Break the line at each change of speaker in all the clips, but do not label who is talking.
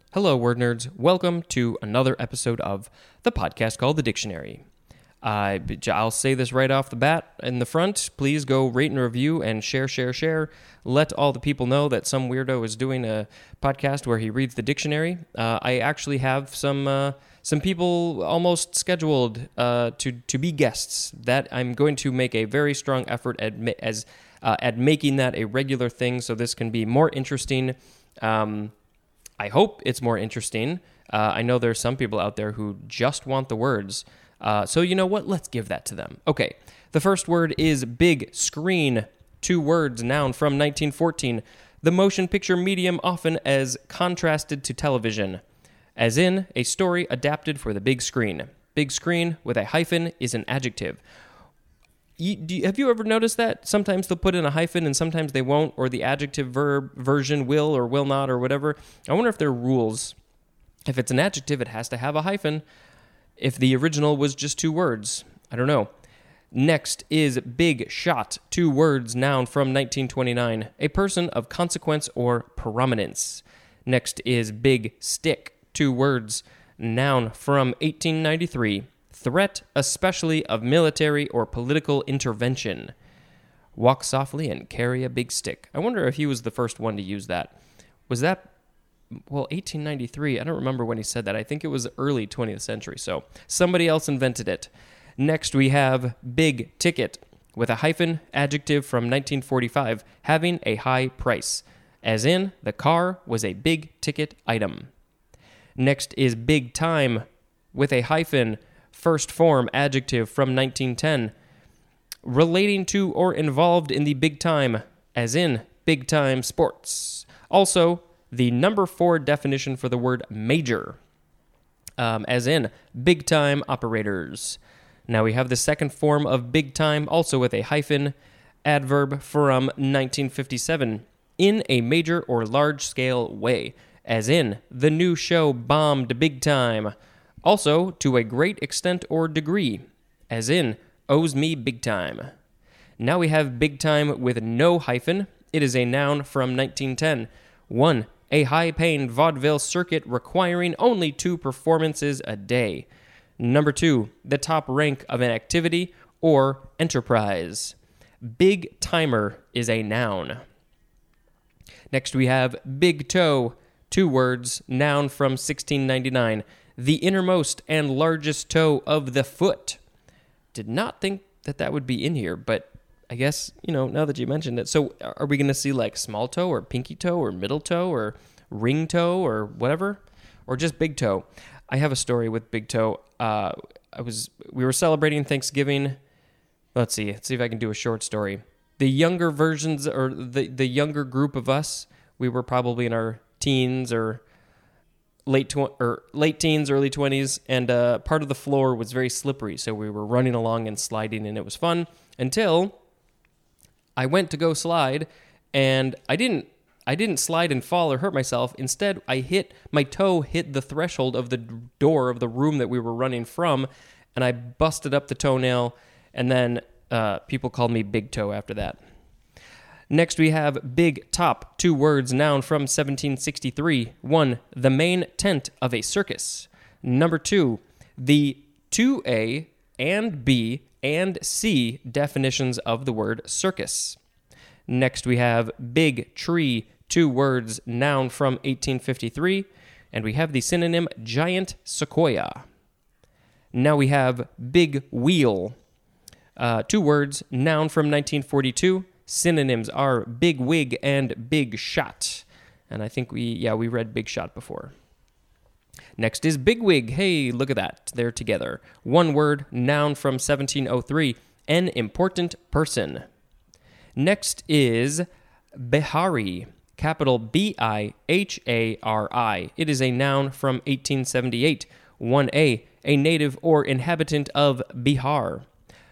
Hello, word nerds. Welcome to another episode of the podcast called The Dictionary. I'll say this right off the bat in the front. Please go rate and review and share. Let all the people know that some weirdo is doing a podcast where he reads the dictionary. I actually have some people almost scheduled to be guests. That I'm going to make a very strong effort at making that a regular thing, so this can be more interesting. I hope it's more interesting. I know there's some people out there who just want the words. So you know what? Let's give that to them. Okay. The first word is big screen. 2 words, noun from 1914. The motion picture medium often as contrasted to television. As in, a story adapted for the big screen. Big screen with a hyphen is an adjective. Have you ever noticed that? Sometimes they'll put in a hyphen and sometimes they won't, or the adjective verb version will or will not or whatever. I wonder if there are rules. If it's an adjective, it has to have a hyphen. If the original was just 2 words, I don't know. Next is big shot, 2 words, noun from 1929. A person of consequence or prominence. Next is big stick, 2 words, noun from 1893. Threat, especially of military or political intervention. Walk softly and carry a big stick. I wonder if he was the first one to use that. Was that, 1893? I don't remember when he said that. I think it was early 20th century, so somebody else invented it. Next, we have big ticket, with a hyphen, adjective from 1945, having a high price. As in, the car was a big ticket item. Next is big time, with a hyphen, first form adjective from 1910, relating to or involved in the big time, as in big time sports. Also, the number 4 definition for the word major, as in big time operators. Now we have the second form of big time, also with a hyphen, adverb from 1957, in a major or large scale way, as in the new show bombed big time. Also, to a great extent or degree, as in, owes me big time. Now we have big time with no hyphen. It is a noun from 1910. 1. A high-paying vaudeville circuit requiring only 2 performances a day. Number 2. The top rank of an activity or enterprise. Big timer is a noun. Next we have big toe, 2 words, noun from 1699. The innermost and largest toe of the foot. Did not think that would be in here, but I guess, now that you mentioned it. So are we going to see like small toe or pinky toe or middle toe or ring toe or whatever? Or just big toe? I have a story with big toe. We were celebrating Thanksgiving. Let's see if I can do a short story. The younger versions, or the younger group of us, we were probably in our teens or late teens, early 20s, and part of the floor was very slippery, so we were running along and sliding, and it was fun until I went to go slide, and I didn't slide and fall or hurt myself. Instead, my toe hit the threshold of the door of the room that we were running from, and I busted up the toenail, and then people called me Big Toe after that. Next, we have big top, 2 words, noun from 1763. 1. The main tent of a circus. Number 2. The 2A and B and C definitions of the word circus. Next, we have big tree, 2 words, noun from 1853. And we have the synonym giant sequoia. Now we have big wheel, 2 words, noun from 1942. Synonyms are big wig and big shot. And I think we read big shot before. Next is big wig. Hey, look at that. They're together. 1 word, noun from 1703. An important person. Next is Bihari. Capital B-I-H-A-R-I. It is a noun from 1878. 1A, a native or inhabitant of Bihar.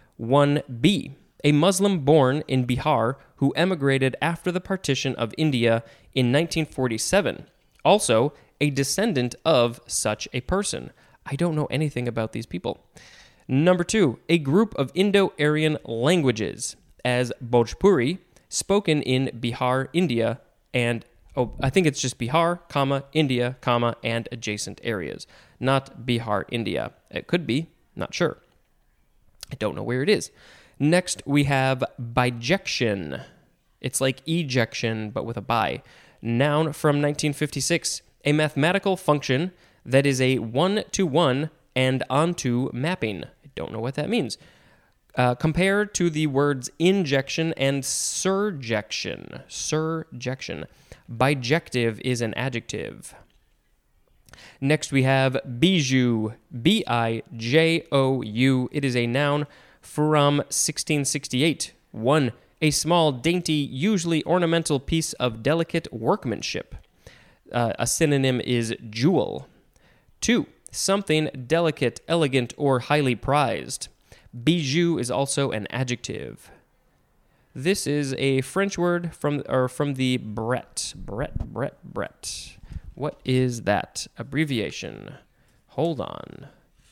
1B, a Muslim born in Bihar who emigrated after the partition of India in 1947. Also, a descendant of such a person. I don't know anything about these people. Number 2, a group of Indo-Aryan languages, as Bhojpuri, spoken in Bihar, India, and Oh, I think it's just Bihar, comma, India, comma, and adjacent areas. Not Bihar, India. It could be, not sure. I don't know where it is. Next, we have bijection. It's like ejection, but with a bi. Noun from 1956. A mathematical function that is a one-to-one and onto mapping. I don't know what that means. Compared to the words injection and surjection. Surjection. Bijective is an adjective. Next we have bijou. B-I-J-O-U. It is a noun from 1668. 1. A small, dainty, usually ornamental piece of delicate workmanship. A synonym is jewel. 2. Something delicate, elegant, or highly prized. Bijou is also an adjective. This is a French word from the Bret. Bret. What is that abbreviation? Hold on.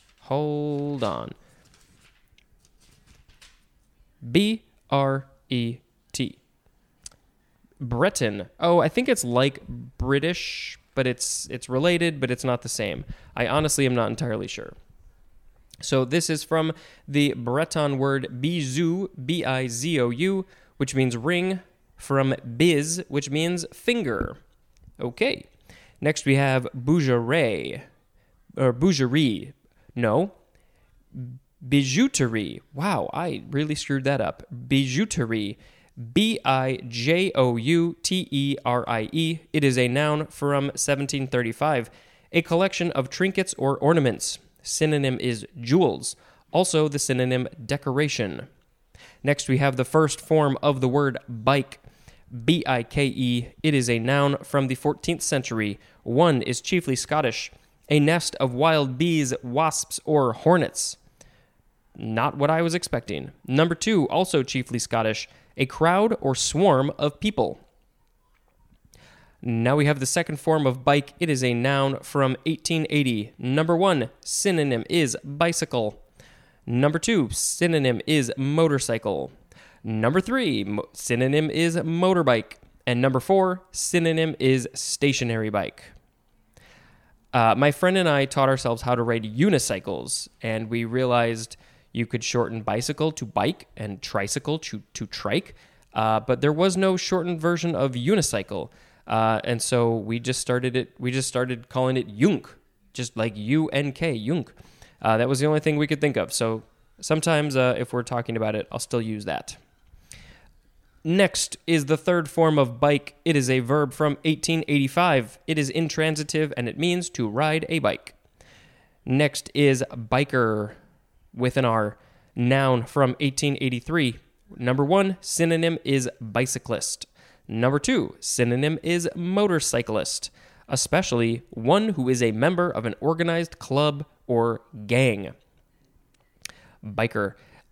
B-R-E-T. Breton. Oh, I think it's like British, but it's related, but it's not the same. I honestly am not entirely sure. So this is from the Breton word bisou, B-I-Z-O-U, which means ring, from biz, which means finger. Okay. Next we have bougerie, or bougerie. No. Bijouterie. Wow, I really screwed that up. Bijouterie. B-I-J-O-U-T-E-R-I-E. It is a noun from 1735. A collection of trinkets or ornaments. Synonym is jewels. Also the synonym decoration. Next we have the first form of the word bike. B-I-K-E. It is a noun from the 14th century. 1 is chiefly Scottish. A nest of wild bees, wasps, or hornets. Not what I was expecting. Number 2, also chiefly Scottish. A crowd or swarm of people. Now we have the second form of bike. It is a noun from 1880. Number 1, synonym is bicycle. Number 2, synonym is motorcycle. Number 3, synonym is motorbike. And number 4, synonym is stationary bike. My friend and I taught ourselves how to ride unicycles, and we realized you could shorten bicycle to bike and tricycle to trike, but there was no shortened version of unicycle, and so we just started calling it Yunk, just like U-N-K, Yunk. That was the only thing we could think of. So sometimes if we're talking about it, I'll still use that. Next is the third form of bike. It is a verb from 1885. It is intransitive and it means to ride a bike. Next is biker with an R, noun from 1883. Number 1, synonym is bicyclist. Number 2, synonym is motorcyclist, especially one who is a member of an organized club or gang. Biker.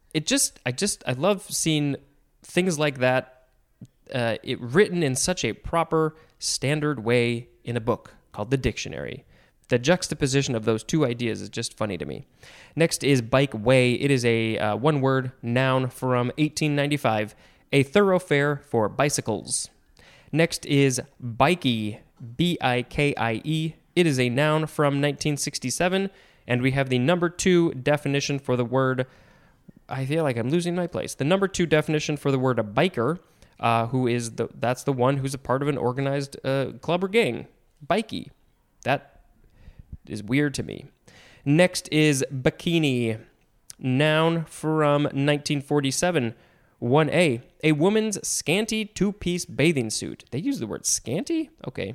I love seeing things like that, it written in such a proper, standard way in a book called the dictionary. The juxtaposition of those two ideas is just funny to me. Next is bike way. It is a one-word noun from 1895, a thoroughfare for bicycles. Next is bikey, B-I-K-I-E. It is a noun from 1967, and we have the number 2 definition for the word. I feel like I'm losing my place. The number 2 definition for the word a biker, that's the one who's a part of an organized club or gang. Bikey. That is weird to me. Next is bikini, noun from 1947. 1A, a woman's scanty two-piece bathing suit. They use the word scanty? Okay.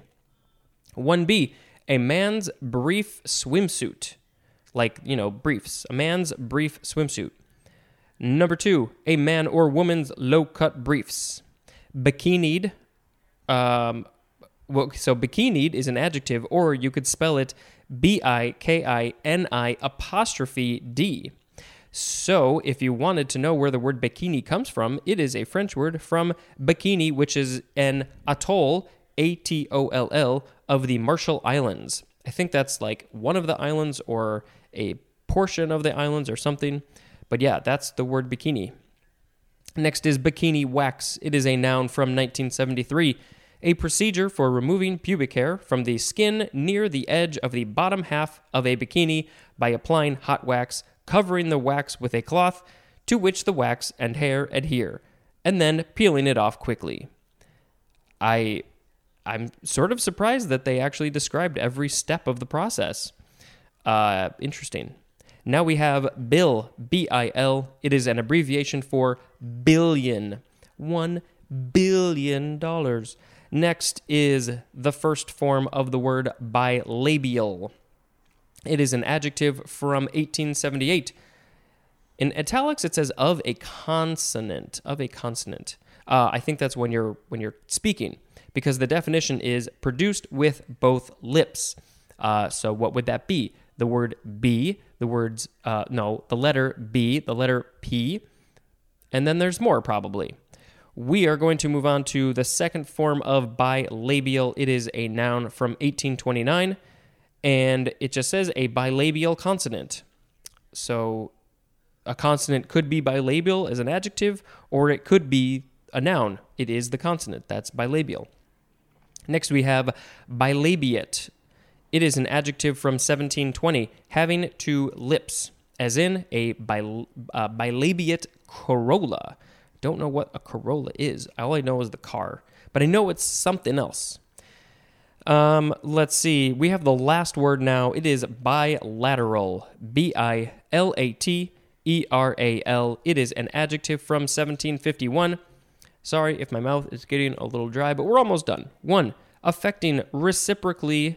1B, a man's brief swimsuit. Like, briefs. A man's brief swimsuit. Number 2, a man or woman's low-cut briefs. Bikinied. So bikinied is an adjective, or you could spell it B-I-K-I-N-I''D. So if you wanted to know where the word bikini comes from, it is a French word from bikini, which is an atoll, A-T-O-L-L, of the Marshall Islands. I think that's like one of the islands or a portion of the islands or something. But yeah, that's the word bikini. Next is bikini wax. It is a noun from 1973. A procedure for removing pubic hair from the skin near the edge of the bottom half of a bikini by applying hot wax, covering the wax with a cloth to which the wax and hair adhere, and then peeling it off quickly. I'm sort of surprised that they actually described every step of the process. Interesting. Now we have BIL, B-I-L. It is an abbreviation for billion. $1 billion. Next is the first form of the word bilabial. It is an adjective from 1878. In italics, it says of a consonant. I think that's when you're speaking, because the definition is produced with both lips. So what would that be? The word B, the letter B, the letter P, and then there's more probably. We are going to move on to the second form of bilabial. It is a noun from 1829, and it just says a bilabial consonant. So a consonant could be bilabial as an adjective, or it could be a noun. It is the consonant. That's bilabial. Next we have bilabiate. It is an adjective from 1720, having two lips, as in a bilabiate corolla. Don't know what a Corolla is. All I know is the car, but I know it's something else. Let's see. We have the last word now. It is bilateral. B-I-L-A-T-E-R-A-L. It is an adjective from 1751. Sorry if my mouth is getting a little dry, but we're almost done. 1. Affecting reciprocally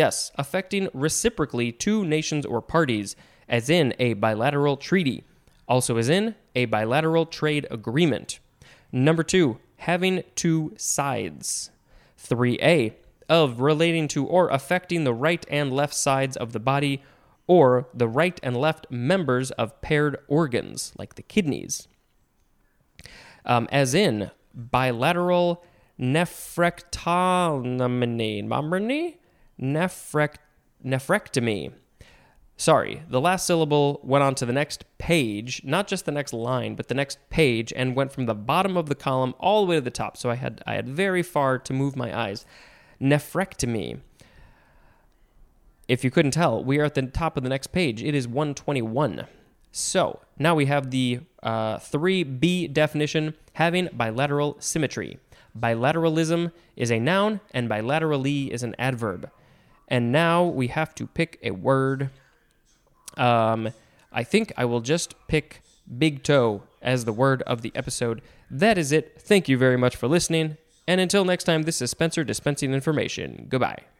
two nations or parties, as in a bilateral treaty. Also as in a bilateral trade agreement. Number 2, having two sides. 3a, of relating to or affecting the right and left sides of the body, or the right and left members of paired organs, like the kidneys. As in bilateral nephrectomy. Sorry, the last syllable went on to the next page, not just the next line, but the next page, and went from the bottom of the column all the way to the top. So I had very far to move my eyes. Nephrectomy. If you couldn't tell, we are at the top of the next page. It is 121. So now we have the 3B definition, having bilateral symmetry. Bilateralism is a noun, and bilaterally is an adverb. And now we have to pick a word. I think I will just pick big toe as the word of the episode. That is it. Thank you very much for listening. And until next time, this is Spencer dispensing information. Goodbye.